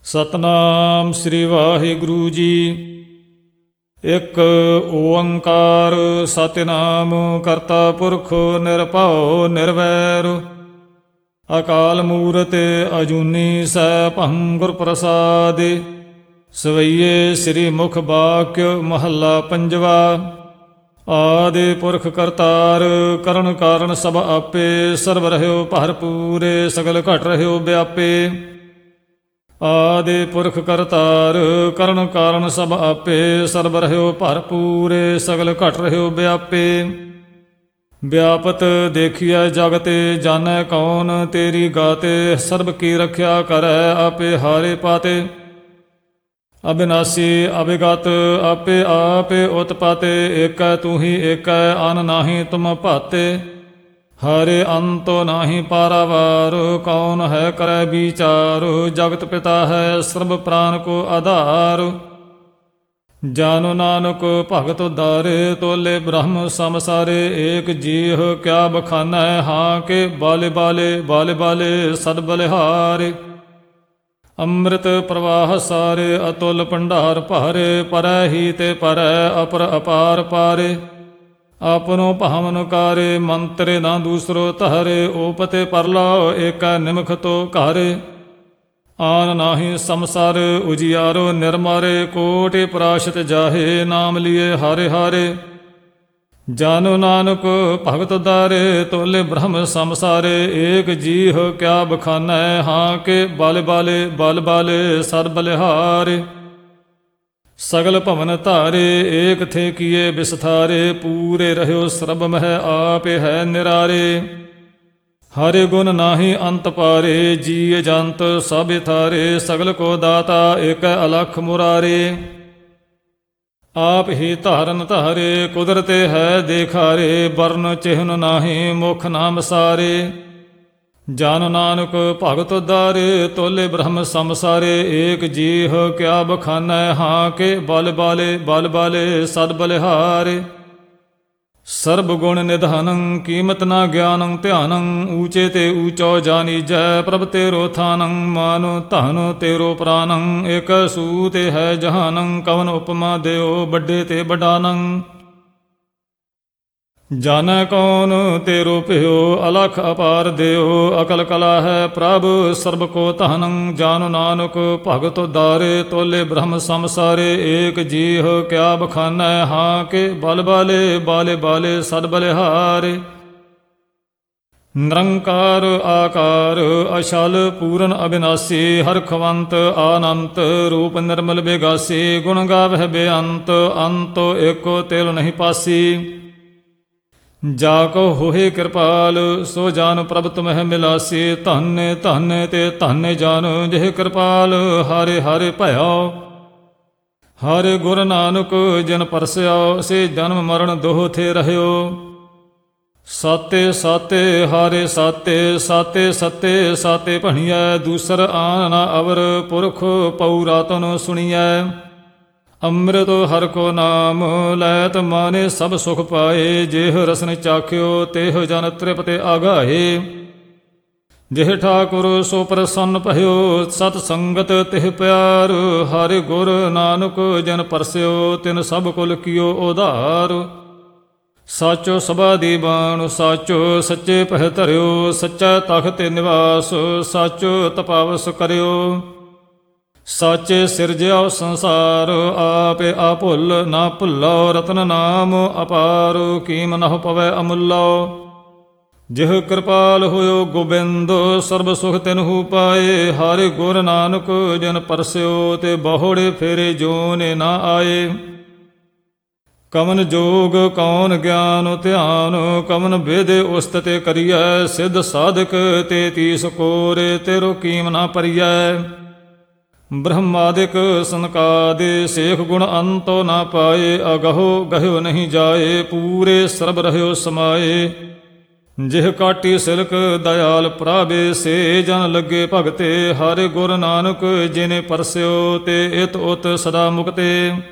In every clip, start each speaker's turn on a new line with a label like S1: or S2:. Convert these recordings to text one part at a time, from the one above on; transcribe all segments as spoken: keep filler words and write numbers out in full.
S1: ਸਤਨਾਮ ਸ੍ਰੀ ਵਾਹਿਗੁਰੂ ਜੀ। ਇੱਕ ਓੰਕਾਰ ਸਤਿਨਾਮ ਕਰਤਾ ਪੁਰਖ ਨਿਰਭਉ ਨਿਰਵੈਰ। ਅਕਾਲ ਮੂਰਤ ਅਜੂਨੀ ਸੈਭੰ ਗੁਰ ਪ੍ਰਸਾਦਿ। ਸਵਈਏ ਸ੍ਰੀ ਮੁਖ ਵਾਕਿ ਮਹੱਲਾ ਪੰਜਵਾ। ਆਦਿ ਪੁਰਖ ਕਰਤਾਰ ਕਰਨ ਕਾਰਨ ਸਭ ਆਪੇ। ਸਰਬ ਰਹਿਓ ਭਰਪੂਰੇ ਸਗਲ ਘਟ ਰਹਿਓ ਵਿਆਪੇ। ਆਦਿ ਪੁਰਖ ਕਰਤਾਰ ਕਰਨ ਕਾਰਨ ਸਭ ਆਪੇ। ਸਰਬ ਰਹਿਓ ਭਰਪੂਰੇ ਸਗਲ ਘਟ ਰਹਿਓ ਵਿਆਪੇ। ਵਿਆਪਤ ਦੇਖੀਐ ਜਗਤੇ ਜਾਣੈ ਕੌਣ। ਤੇਰੀ ਗਾਤੇ ਸਰਬ ਕੀ ਰਖਿਆ ਕਰੈ ਆਪੇ ਹਾਰੇ ਪਾਤੇ। ਅਬਿਨਾਸੀ ਅਬਿਗਤ ਆਪੇ ਆਪੇ ਉਤਪਾਤੇ। ਏਕੈ ਤੂੰ ਹੀ ਏਕੈ ਅਨ ਨਾਹੀ ਤੁਮ ਭਾਤੇ। ਹਰਿ ਅੰਤੋ ਨਾਹੀ ਪਾਰਾਵਾਰ ਕੌਣ ਹੈ ਕਰੈ ਵਿਚਾਰ। ਜਗਤ ਪਿਤਾ ਹੈ ਸਰਬ ਪ੍ਰਾਨ ਕੋ ਆਧਾਰ। ਜਾਨੋ ਨਾਨਕ ਭਗਤ ਉਦਾਰੇ ਤੋਲੇ ਬ੍ਰਹਮ ਸਮਸਾਰੇ। ਏਕ ਜੀਹ ਕਿਆ ਬਖਾਨੈ ਹਾਂ ਕੇ ਬਾਲੇ ਬਾਲੇ ਬਾਲੇ ਬਾਲੇ ਸਦ ਬਲਿਹਾਰੇ। ਅੰਮ੍ਰਿਤ ਪ੍ਰਵਾਹ ਸਾਰੇ ਅਤੁਲ ਭੰਡਾਰ ਭਾਰੇ। ਪਰੈ ਹੀ ਤੇ ਪਰੈ ਅਪਰ ਅਪਾਰ ਪਾਰੇ। ਆਪਨੋ ਭਾਵਨ ਕਾਰੇ ਮੰਤਰੇ ਨਾ ਦੂਸਰੋ ਧਾਰੇ। ਓਪਤੇ ਪਰਲਾਓ ਏਕੈ ਨਿਮਖ ਤੋ ਘਾਰੇ। ਆਨ ਨਾਹੀ ਸੰਸਾਰ ਉਜਿਆਰੋ ਨਿਰਮਾਰੇ। ਕੋਟਿ ਪ੍ਰਾਸ਼ਤ ਜਾਹੇ ਨਾਮ ਲਿਏ ਹਾਰੇ ਹਾਰੇ। ਜਾਨੋ ਨਾਨਕ ਭਗਤ ਦਾਰੇ ਤੋਲੇ ਬ੍ਰਹਮ ਸੰਸਾਰੇ। ਏਕ ਜੀਹ ਕਿਆ ਬਖਾਨੈ ਹਾਂ ਕੇ ਬਾਲੇ ਬਾਲੇ ਬਲ ਬਾਲੇ ਸਦ ਬਲਿਹਾਰੇ। ਸਗਲ ਭਵਨ ਧਾਰੇ ਏਕ ਥੇ ਕੀਏ ਵਿਸਥਾਰੇ। ਪੂਰੇ ਰਹਿਓ ਸਰਬ ਮਹਿ ਆਪੇ ਹੈ ਨਿਰਾਰੇ। ਹਰਿ ਗੁਣ ਨਾਹੀ ਅੰਤ ਪਾਰੇ। ਜੀਅ ਜੰਤ ਸਭ ਥਾਰੇ। ਸਗਲ ਕੋ ਦਾਤਾ ਏਕੈ ਅਲਖ ਮੁਰਾਰੇ। ਆਪ ਹੀ ਧਾਰਨ ਧਾਰੇ ਕੁਦਰਤੇ ਹੈ ਦੇਖਾਰੇ। ਬਰਨ ਚਿਹਨ ਨਾਹੀ ਮੁਖ ਨਾਮ ਸਾਰੇ। ਜਨ ਨਾਨਕ ਭਗਤ ਉਦਾਰੇ ਤੋਲੇ ਬ੍ਰਹਮ ਸੰਸਾਰੇ। ਏਕ ਜੀਹ ਕਿਆ ਬਖਾਨੈ ਹਾਂ ਕੇ ਬਲ ਬਾਲੇ ਬਲ ਬਾਲੇ ਸਦ ਬਲਿਹਾਰੇ। ਸਰਬ ਗੁਣ ਨਿਧਾਨੰ ਕੀਮਤ ਨਾ ਗਿਆਨੰ ਧਿਆਨੰ। ਊਚੇ ਤੇ ਊਚੋ ਜਾਨੀਜੈ ਪ੍ਰਭ ਤੇਰੋ ਥਾਨੰ। ਮਾਨੋ ਧਨ ਤੇਰੋ ਪ੍ਰਾਨੰ ਏਕ ਸੂ ਤੇ ਹੈ ਜਹਾਨੰ। ਕਵਨ ਉਪਮਾ ਦਿਓ ਵੱਡੇ ਤੇ ਵਡਾਨੰ। ਜਾਣੈ ਕੌਣ ਤੇਰੋ ਭਿਓ ਅਲਖ ਅਪਾਰ ਦਿਓ। ਅਕਲ ਕਲਾ ਹੈ ਪ੍ਰਭ ਸਰਬ ਕੋ ਧਨੰ। ਜਾਨੋ ਨਾਨਕ ਭਗਤ ਉਦਾਰੇ ਤੋਲੇ ਬ੍ਰਹਮ ਸੰਸਾਰੇ। ਏਕ ਜੀਹ ਕਿਆ ਬਖਾਨੈ ਹਾਂ ਕੇ ਬਲ ਬਾਲੇ ਬਾਲੇ ਬਾਲੇ ਸਦ ਬਲਿਹਾਰੇ। ਨਿਰੰਕਾਰ ਆਕਾਰ ਅਛਲ ਪੂਰਨ ਅਬਿਨਾਸੀ। ਹਰਖਵੰਤ ਆਨੰਤ ਰੂਪ ਨਿਰਮਲ ਬੇਗਾਸੀ। ਗੁਣ ਗਾਵਹਿ ਬੇਅੰਤ ਅੰਤੋ ਏਕੋ ਤਿਲ ਨਹੀਂ ਪਾਸੀ। ਜਾ ਕੋ ਹੋਏ ਕਿਰਪਾਲ ਸੋ ਜਾਨ ਪ੍ਰਭ ਤੁਮਹਿ ਮਿਲਾਸੀ। ਧੰਨੇ ਧੰਨੇ ਤੇ ਧੰਨੇ ਜਾਨ ਜਿਹ ਕਿਰਪਾਲ ਹਾਰੇ ਹਾਰੇ ਭਇਓ। ਹਾਰੇ ਗੁਰ ਨਾਨਕ ਜਿਨ ਪਰਸਿਓ ਸੇ ਜਨਮ ਮਰਨ ਦੋਹ ਥੇ ਰਹਿਓ। ਸਾਤੇ ਸਾਤੇ ਹਾਰੇ ਸਾਤੇ ਸਾਤੇ ਸਤੇ ਸਾਤੇ ਭਣੀਐ। ਦੂਸਰ ਆਨ ਨਾ ਅਵਰ ਪੁਰਖ ਪਉ ਰਾਤਨ ਸੁਣੀਐ। ਅੰਮ੍ਰਿਤ ਹਰਿ ਕੋ ਨਾਮ ਲੈਤ ਮਾਨੇ ਸਭ ਸੁਖ ਪਾਏ। ਜਿਹ ਰਸਨ ਚਾਖਿਓ ਤਿਹ ਜਨ ਤ੍ਰਿਪਤਿ ਆਗਾਏ। ਜਿਹ ਠਾਕੁਰ ਸੋ ਪ੍ਰਸੰਨ ਭਇਓ ਸਤ ਸੰਗਤ ਤਿਹ ਪਿਆਰ। ਹਰਿ ਗੁਰ ਨਾਨਕ ਜਿਨ ਪਰਸਿਓ ਤਿਨ ਸਭ ਕੁਲ ਕੀਓ ਉਧਾਰ। ਸਾਚੋ ਸਭਾ ਦੀ ਬਾਣ ਸਾਚੋ ਸੱਚੇ ਪਹਿ ਧਰਿਓ। ਸੱਚਾ ਤਖਤ ਨਿਵਾਸ ਸਾਚੋ ਤਪਾਵਸ ਕਰਿਓ। ਸਾਚੇ ਸਿਰਜਿਓ ਸੰਸਾਰ ਆਪੇ ਆਪੁੱਲ ਨਾ ਭੁੱਲੋ। ਰਤਨ ਨਾਮ ਅਪਾਰ ਕੀਮ ਨਹੁ ਪਵੈ ਅਮੁੱਲੋ। ਜਿਹ ਕਿਰਪਾਲ ਹੋਇਓ ਗੋਬਿੰਦ ਸਰਬ ਸੁਖ ਤਿਨਹੂ ਪਾਏ। ਹਰਿ ਗੁਰ ਨਾਨਕ ਜਿਨ ਪਰਸਿਓ ਤੇ ਬਹੁੜੇ ਫੇਰੇ ਜੋਨੇ ਨਾ ਆਏ। ਕਵਨ ਜੋਗ ਕੌਣ ਗਿਆਨ ਧਿਆਨ ਕਵਨ ਬੇਦੇ ਉਸਤਤੇ ਕਰੀਐ। ਸਿੱਧ ਸਾਧਕ ਤੇ ਤੀਸ ਕੋਰੇ ਤੇਰੋ ਕੀਮ ਨਾ ਪਰੀਐ। ਬ੍ਰਹਮਾਦਿਕ ਸੰਕਾਦੇ ਸੇਖ ਗੁਣ ਅੰਤੋ ਨਾ ਪਾਏ। ਅਗਹੋ ਗਹਿਓ ਨਹੀਂ ਜਾਏ ਪੂਰੇ ਸਰਬ ਰਹਿਓ ਸਮਾਏ। ਜਿਹ ਕਾਟੀ ਸਿਲਕ ਦਇਆਲ ਪ੍ਰਾਬੇ ਸੇ ਜਨ ਲੱਗੇ ਭਗਤੇ। ਹਰਿ ਗੁਰ ਨਾਨਕ ਜਿਨੇ ਪਰਸਿਓ ਤੇ ਇਤ ਉਤ ਸਦਾ ਮੁਕਤੇ।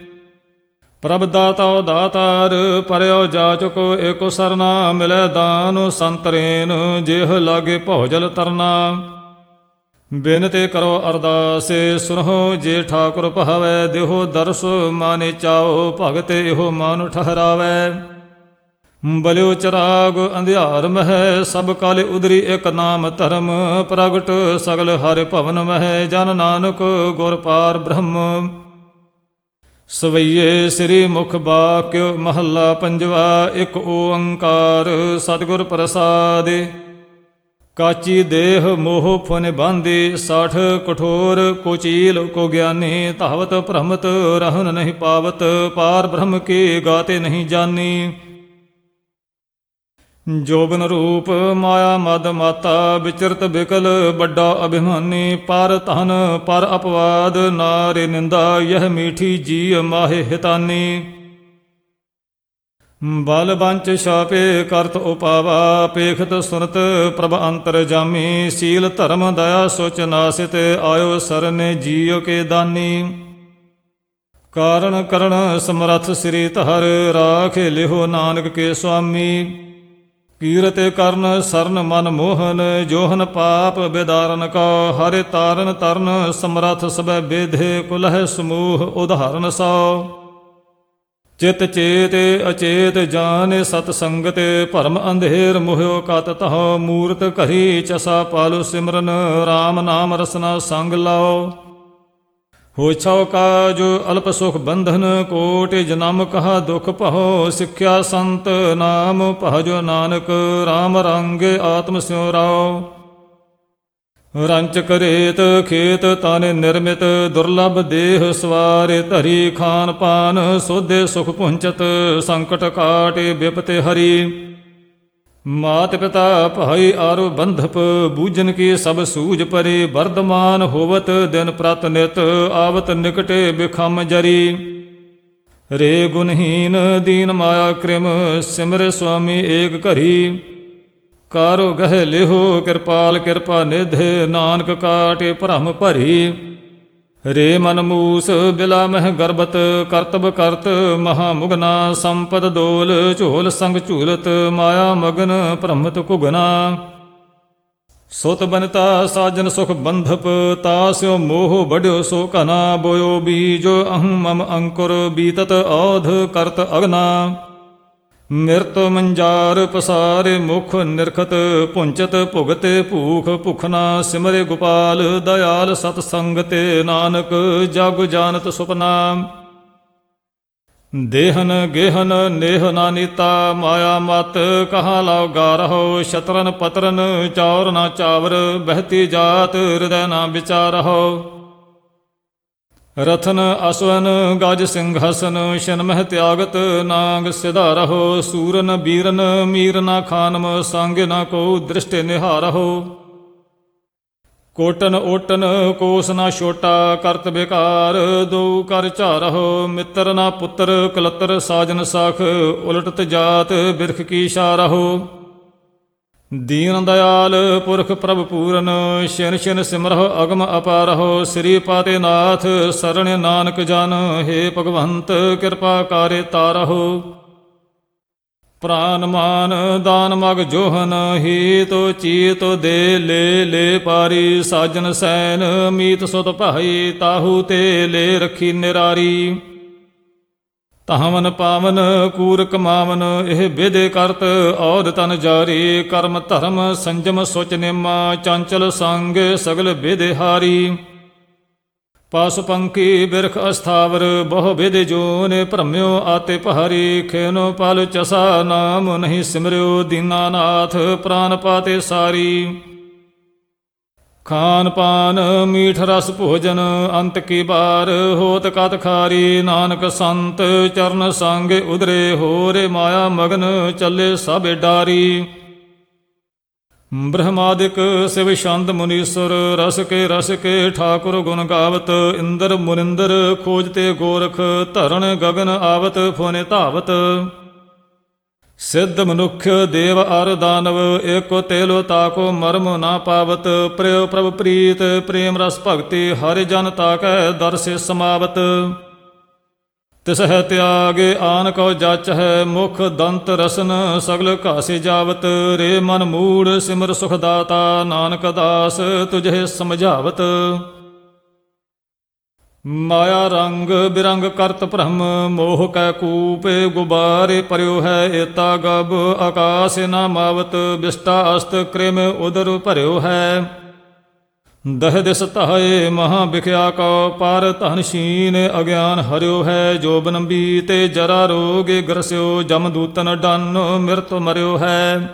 S1: ਪ੍ਰਭ ਦਾਤਾ ਦਾਤਾਰ ਪਰਿਓ ਜਾਚਕ ਏਕੋ ਸਰਨਾ। ਮਿਲੈ ਦਾਨ ਸੰਤਰੇਨ ਜਿਹ ਲਾਗੇ ਭੌਜਲ ਤਰਨਾ। ਬਿਨਤੇ ਕਰੋ ਅਰਦਾਸੇ ਸੁਨਹੁ ਜੇ ਠਾਕੁਰ ਭਾਵੈ ਦੇਹੋ ਦਰਸ ਮਾਨੇ ਚਾਓ ਭਗਤ ਇਹੋ ਮਨ ਠਹਰਾਵੈ। ਬਲਿਓ ਚਰਾਗ ਅੰਧਿਆਰ ਮਹਿ ਸਭ ਕਾਲੇ ਉਦਰੀ ਇਕ ਨਾਮ ਧਰਮ ਪ੍ਰਗਟ ਸਗਲ ਹਰਿ ਭਵਨ ਮਹਿ ਜਨ ਨਾਨਕ ਗੁਰ ਪਾਰ ਬ੍ਰਹਮ। ਸਵਈਏ ਸ੍ਰੀ ਮੁਖ ਬਾਕਿ ਮਹੱਲਾ ਪੰਜਵਾ ਇਕ ਓੰਕਾਰ ਸਤਿਗੁਰ ਪ੍ਰਸਾਦਿ। ਕਾਚੀ ਦੇਹ ਮੋਹ ਫੁਨ ਬਾਂਧੇ ਸਾਠ ਕਠੋਰ ਕੋ ਚੀਲ ਕੋ ਗਿਆਨੀ ਧਾਵਤ ਭ੍ਰਮਤ ਰਹਿਨ ਨਹੀਂ ਪਾਵਤ ਪਾਰ ਬ੍ਰਹਮ ਕੀ ਗਾਤੇ ਨਹੀਂ ਜਾਨੀ। ਜੋਬਨ ਰੂਪ ਮਾਇਆ ਮਦ ਮਾਤਾ ਵਿਚਰਤ ਬਿਕਲ ਵੱਡਾ ਅਭਿਮਾਨੀ ਪਰ ਧਨ ਪਰ ਅਪਵਾਦ ਨਾਰੇ ਨਿੰਦਾ ਯਹ ਮੀਠੀ ਜੀ ਮਾਹੇ ਹਿਤਾਨੀ। ਬਲ ਬੰਚ ਛਾਪੇ ਕਰਤ ਉਪਾਵਾ ਪੇਖਤ ਸੁਨਤ ਪ੍ਰਭ ਅੰਤਰ ਜਾਮੀ ਸੀਲ ਧਰਮ ਦਇਆ ਸੋਚ ਨਾਸਿਤ ਆਇਓ ਸਰਨੇ ਜੀਉ ਕੇ ਦਾਨੀ। ਕਾਰਣ ਕਰਣ ਸਮਰਥ ਸ੍ਰੀ ਧਰ ਰਾਖੇ ਲਿਹੋ ਨਾਨਕ ਕੇ ਸੁਆਮੀ। ਕੀਰਤ ਕਰਨ ਸਰਨ ਮਨ ਮੋਹਨ ਜੋਹਨ ਪਾਪ ਬਿਦਾਰਨ ਕਾ ਹਰਿ ਤਾਰਨ ਤਰਨ ਸਮਰਥ ਸਭੈ ਬੇਧੇ ਕੁਲਹਿ ਸਮੂਹ ਉਦਾਹਰਨ ਸੋ। ਚਿਤ ਚੇਤ ਅਚੇਤ ਜਾਣੇ ਸਤ ਸੰਗਤ ਭਰਮ ਅੰਧੇਰ ਮੋਹਿਓ ਕਤ ਤਹ ਮੂਰਤ ਘਰੀ ਚਸਾ ਪਾਲੋ ਸਿਮਰਨ RAM ਨਾਮ ਰਸਨਾ ਸੰਗ ਲਾਓ। ਹੋ ਛਉ ਕਾਜ ਅਲਪ ਸੁਖ ਬੰਧਨ ਕੋਟ ਜਨਮ ਕਹਾ ਦੁਖ ਪਹੋ ਸਿੱਖਿਆ ਸੰਤ ਨਾਮ ਭਜੋ ਨਾਨਕ RAM ਰੰਗ ਆਤਮ ਸਿਉ ਰਾਓ। ਰੰਚ ਕਰੇਤ ਖੇਤ ਤਾਨੇ ਨਿਰਮਿਤ ਦੁਰਲਭ ਦੇਹ ਸਵਾਰੇ ਧਰੀ ਖਾਨ ਪਾਨ ਸੋਧੇ ਸੁਖ ਪੁੰਚਤ ਸੰਕਟ ਕਾਟੇ ਬਿਪਤੇ ਹਰੀ। ਮਾਤ ਪਿਤਾ ਭਾਈ ਆਰੋ ਬੰਧਪ ਬੂਝਨ ਕੀ ਸਭ ਸੂਝ ਪਰੇ ਵਰਦਮਾਨ ਹੋਵਤ ਦਿਨ ਪ੍ਰਤ ਨਿਤ ਆਵਤ ਨਿਕਟੇ ਬਿਖਮ ਜਰੀ। ਰੇ ਗੁਣਹੀਨ ਦੀਨ ਮਾਇਆ ਕ੍ਰਿਮ ਸਿਮਰੇ ਸੁਆਮੀ ਏਕ ਘਰੀ। ਕਾਰੋ ਗਹਿ ਲਿਹੋ ਕਿਰਪਾਲ ਕਿਰਪਾ ਨਿਧੇ ਨਾਨਕ ਕਾਟੇ ਭਰਮ ਭਰੀ। ਰੇ ਮਨ ਮੂਸ ਬਿਲਾ ਮਹਿ ਗਰਬਤ ਕਰਤਬ ਕਰਤ ਮਹਾ ਮੁਗਨਾ ਸੰਪਦ ਦੋਲ ਝੋਲ ਸੰਗ ਝੂਲਤ ਮਾਇਆ ਮਗਨ ਭ੍ਰਮਤ ਕੁਗਨਾ। ਸੁਤ ਬਨਤਾ ਸਾਜਨ ਸੁਖ ਬੰਧਪ ਤਾਸਿਓ ਮੋਹ ਬੜਿਓ ਸੋ ਘਨਾ ਬੋਇਓ ਬੀਜੋ ਅਹੰ ਮਮ ਅੰਕੁਰ ਬੀਤਤ ਔਧ ਕਰਤ ਅਗਨਾ। ਮਿਰਤ ਮੰਜਾਰ ਪਸਾਰੇ ਮੁਖ ਨਿਰਖਤ ਪੁੰਚਤ ਭੁਗਤੇ ਭੂਖ ਭੁਖਨਾ ਸਿਮਰੇ ਗੋਪਾਲ ਦਇਆਲ ਸਤ ਸੰਗਤੇ ਨਾਨਕ ਜਗ ਜਾਨਤ ਸੁਪਨਾ। ਦੇਹਨ ਗੇਹਨ ਨੇਹ ਨਾ ਨੀਤਾ ਮਾਇਆ ਮਤ ਕਹਾਂ ਲਾਓ ਗਾ ਰਹੋ। ਸ਼ਤਰਨ ਪਤਰਨ ਚੌਰ ਨਾ ਚਾਵਰ ਬਹਿਤੀ ਜਾਤ ਹਿਰਦੈ ਨਾ ਵਿਚਾਰਹੁ। ਰਥਨ ਅਸਵਨ ਗਜ ਸਿੰਘਾਸਨ ਸ਼ਨ ਮਹਿ ਤਿਆਗਤ ਨਾਗ ਸਿਧਾਰਹੁ। ਸੂਰਨ ਬੀਰਨ ਮੀਰ ਨਾ ਖਾਨਮ ਸੰਗ ਨਾ ਕੋ ਦ੍ਰਿਸ਼ਟਿ ਨਿਹਾਰਹੁ। ਕੋਟਨ ਓਟਨ ਕੋਸ ਨਾ ਛੋਟਾ ਕਰਤ ਬਿਕਾਰ ਦੋ ਕਰ ਝਾਰਹੁ। ਮਿੱਤਰ ਨਾ ਪੁੱਤਰ ਕਲਤਰ ਸਾਜਨ ਸਾਖ ਉਲਟਤ ਜਾਤ ਬਿਰਖ ਕੀ ਸ਼ਾਰਹੁ। ਦੀਨ ਦਇਆਲ ਪੁਰਖ ਪ੍ਰਭ ਪੂਰਨ ਸ਼ਿਨ ਸ਼ਿਨ ਸਿਮਰਹੁ ਅਗਮ ਅਪਾਰਹੁ। ਸ੍ਰੀ ਪਾਤੇ ਨਾਥ ਸਰਣ ਨਾਨਕ ਜਨ ਹੇ ਭਗਵੰਤ ਕਿਰਪਾ ਕਾਰੇ ਤਾਰਹੁ। ਪ੍ਰਾਨ ਮਾਨ ਦਾਨ ਮਗ ਜੋਹਨ ਹੀ ਤੋ ਚੀਤੋ ਦੇ ਲੈ ਲੈ ਪਾਰੀ। ਸਾਜਨ ਸੈਨ ਮੀਤ ਸੁਤ ਭਾਈ ਤਾਹੂ ਤੇ ਲੈ ਰੱਖੀ ਨਿਰਾਰੀ। ਤਾਵਨ ਪਾਵਨ ਕੂਰ ਕਮਾਵਨ ਇਹ ਵਿਦੇ ਕਰਤ ਔਦ ਤਨ ਜਾਰੀ। ਕਰਮ ਧਰਮ ਸੰਜਮ ਸੁਚ ਨਿਮਾ ਚੰਚਲ ਸੰਗ ਸਗਲ ਵਿਦੇ ਹਾਰੀ। ਪਸ਼ੁ ਪੰਖੀ ਬਿਰਖ ਅਸਥਾਵਰ ਬਹੁ ਵਿਦੇ ਜੋਨ ਭ੍ਰਮਿਓ ਆਤੇ ਪਹਾਰੀ। ਖੇਨੋ ਪਲ ਚਸਾ ਨਾਮ ਨਹੀਂ ਸਿਮਰਿਓ ਦੀਨਾਨਾਥ ਪ੍ਰਾਨ ਪਾਤੇ ਸਾਰੀ। ਖਾਨ ਪਾਨ ਮੀਠ ਰਸ ਭੋਜਨ ਅੰਤ ਕੀ ਬਾਰ ਹੋਤ ਕਤ ਖਾਰੀ। ਨਾਨਕ ਸੰਤ ਚਰਨ ਸੰਗ ਉਦਰੇ ਹੋਰੇ ਮਾਇਆ ਮਗਨ ਚੱਲੇ ਸਭ ਡਾਰੀ। ਬ੍ਰਹਮਾਦਿਕ ਸਿਵ ਛੰਦ ਮੁਨੀਸੁਰ ਰਸ ਕੇ ਰਸ ਕੇ ਠਾਕੁਰ ਗੁਣ ਗਾਵਤ। ਇੰਦਰ ਮੁਨਿੰਦਰ ਖੋਜਤੇ ਗੋਰਖ ਧਰਨ ਗਗਨ ਆਵਤ ਫੋਨੇ ਧਾਵਤ। ਸਿੱਧ ਮਨੁੱਖ ਦੇਵ ਅਰ ਦਾਨਵ ਏਕੋ ਤੇਲੋ ਤਾਕੋ ਮਰਮ ਨਾ ਪਾਵਤ। ਪ੍ਰਿਯ ਪ੍ਰਭ ਪ੍ਰੀਤ ਪ੍ਰੇਮ ਰਸ ਭਗਤੀ ਹਰਿ ਜਨ ਤਾਕੈ ਦਰਸਿ ਸਮਾਵਤ। ਤਿਸਹਿ ਤਿਆਗੇ ਆਨ ਕਉ ਜਾਚ ਹੈ, ਮੁਖ ਦੰਤ ਰਸਨ ਸਗਲ ਘਾਸੇ ਜਾਵਤ। ਰੇ ਮਨ ਮੂੜ ਸਿਮਰ ਸੁਖ ਦਾਤਾ, ਨਾਨਕ ਦਾਸ ਤੁਝੇ ਸਮਝਾਵਤ। ਮਾਇਆ ਰੰਗ ਬਿਰੰਗ ਕਰਤ ਭ੍ਰਮ, ਮੋਹ ਕੈ ਕੂਪੇ ਗੁਬਾਰੇ ਪਰਿਓ ਹੈ। ਏਤਾ ਗਬ ਆਕਾਸ ਨਾ ਮਾਵਤ, ਬਿਸਟਾ ਅਸਤ ਕ੍ਰਿਮ ਉਦਰ ਭਰਿਓ ਹੈ। ਦਹ ਦਿਸ ਧਾਏ ਮਹਾ ਬਿਖਿਆ ਕਉ, ਪਰ ਧਨ ਸ਼ੀਨ ਅਗਿਆਨ ਹਰਿਓ ਹੈ। ਜੋਬਨ ਬੀਤੇ ਜਰਾ ਰੋਗੇ ਗਰਸਿਓ, ਜਮ ਦੂਤਨ ਡਨ ਮਿਰਤ ਮਰਿਓ ਹੈ।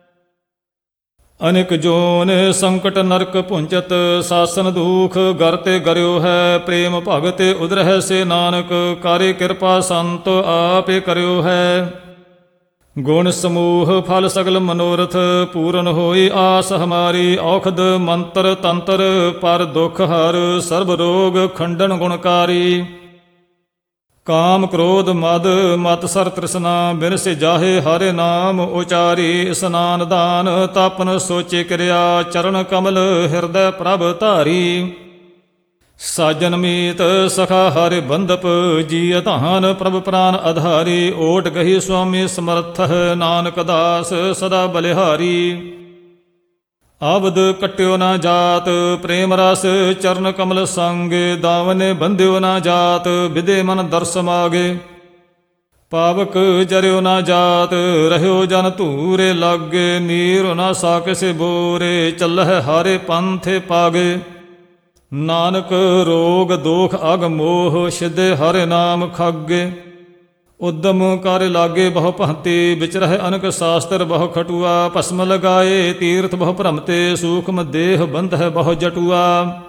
S1: ਅਨਿਕ ਜੋਨ ਸੰਕਟ ਨਰਕ ਪੁੰਚਤ, ਸਾਸਨ ਦੁਖ ਗਰ ਤੇ ਗਰਿਓ ਹੈ। ਪ੍ਰੇਮ ਭਗਤ ਉਦਰਹਿ ਸੇ ਨਾਨਕ, ਕਾਰੇ ਕਿਰਪਾ ਸੰਤ ਆਪੇ ਕਰਿਓ ਹੈ। ਗੁਣ ਸਮੂਹ ਫਲ ਸਗਲ ਮਨੋਰਥ, ਪੂਰਨ ਹੋਈ ਆਸ ਹਮਾਰੀ। ਔਖਦ ਮੰਤਰ ਤੰਤਰ ਪਰ ਦੁਖ ਹਰ, ਸਰਬ ਰੋਗ ਖੰਡਨ ਗੁਣਕਾਰੀ। ਕਾਮ ਕ੍ਰੋਧ ਮਦ ਮਤ ਸਰ ਤ੍ਰਿਸ਼ਨਾ, ਬਿਨ ਸੇ ਜਾਹੇ ਹਰਿ ਨਾਮ ਉਚਾਰੀ। ਇਸਨਾਨ ਦਾਨ ਤਪਨ ਸੋਚੇ ਕਿਰਿਆ, ਚਰਨ ਕਮਲ ਹਿਰਦੈ ਪ੍ਰਭ ਧਾਰੀ। ਸਾਜਨ ਮੀਤ ਸਖਾ ਹਰਿ ਬੰਧਪ, ਜੀ ਧਾਨ ਪ੍ਰਭ ਪ੍ਰਾਨ ਆਧਾਰੀ। ਓਟ ਗਹੀ ਸੁਆਮੀ ਸਮਰਥ, ਨਾਨਕ ਦਾਸ ਸਦਾ ਬਲਿਹਾਰੀ। ਆਵਦ ਕਟਿਓ ਨਾ ਜਾਤ, ਪ੍ਰੇਮ ਰਸ ਚਰਨ ਕਮਲ ਸੰਗੇ। ਦਾਵਨੇ ਬੰਧਿਓ ਨਾ ਜਾਤ, ਵਿਦੇ ਮਨ ਦਰਸ ਮਾਗੇ। ਪਾਵਕ ਜਰਿਓ ਨਾ ਜਾਤ, ਰਹਿਓ ਜਨ ਧੂਰੇ ਲਾਗੇ। ਨੀਰ ਨਾ ਸਾਕਿਸੇ ਬੋਰੇ, ਚੱਲਹਿ ਹਾਰੇ ਪੰਥੇ ਪਾਗੇ। ਨਾਨਕ ਰੋਗ ਦੋਖ ਅਗ ਮੋਹ, ਸਿਧੇ ਹਰਿ ਨਾਮ ਖਾਗੇ। ਉਦਮ ਕਰ ਲਾਗੇ ਬਹੁ ਭਾਂਤੀ, ਵਿਚਰਹਿ ਅਨਕ ਸ਼ਾਸਤਰ ਬਹੁ ਖਟੂਆ। ਭਸਮ ਲਗਾਏ ਤੀਰਥ ਬਹੁ ਭ੍ਰਮਤੇ, ਸੂਖਮ ਦੇਹ ਬੰਧਹਿ ਬਹੁ ਜਟੂਆ।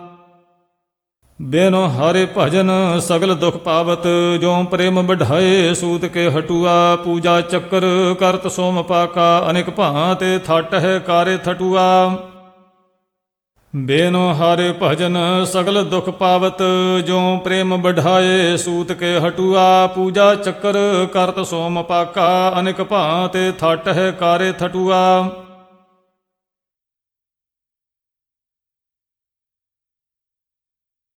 S1: ਬਿਨੁ ਹਰਿ ਭਜਨ ਸਗਲ ਦੁਖ ਪਾਵਤ, ਜੋ ਪ੍ਰੇਮ ਬਢਾਏ ਸੂਤ ਕੇ ਹਟੂਆ। ਪੂਜਾ ਚੱਕਰ ਕਰਤ ਸੋਮ ਪਾਕਾ, ਅਨੇਕ ਭਾਂਤੇ ਥਟ ਹੈ ਕਾਰੇ ਥਟੂਆ। ਬਿਨੁ ਹਰਿ ਭਜਨ ਸਗਲ ਦੁਖ ਪਾਵਤ, ਜੋ ਪ੍ਰੇਮ ਬਢਾਏ ਸੂਤ ਕੇ ਹਟੂਆ। ਪੂਜਾ ਚੱਕਰ ਕਰਤ ਸੋਮ ਪਾਕਾ, ਅਨੇਕ ਭਾਂਤੇ ਥਟ ਹੈ ਕਾਰੇ ਥਟੂਆ।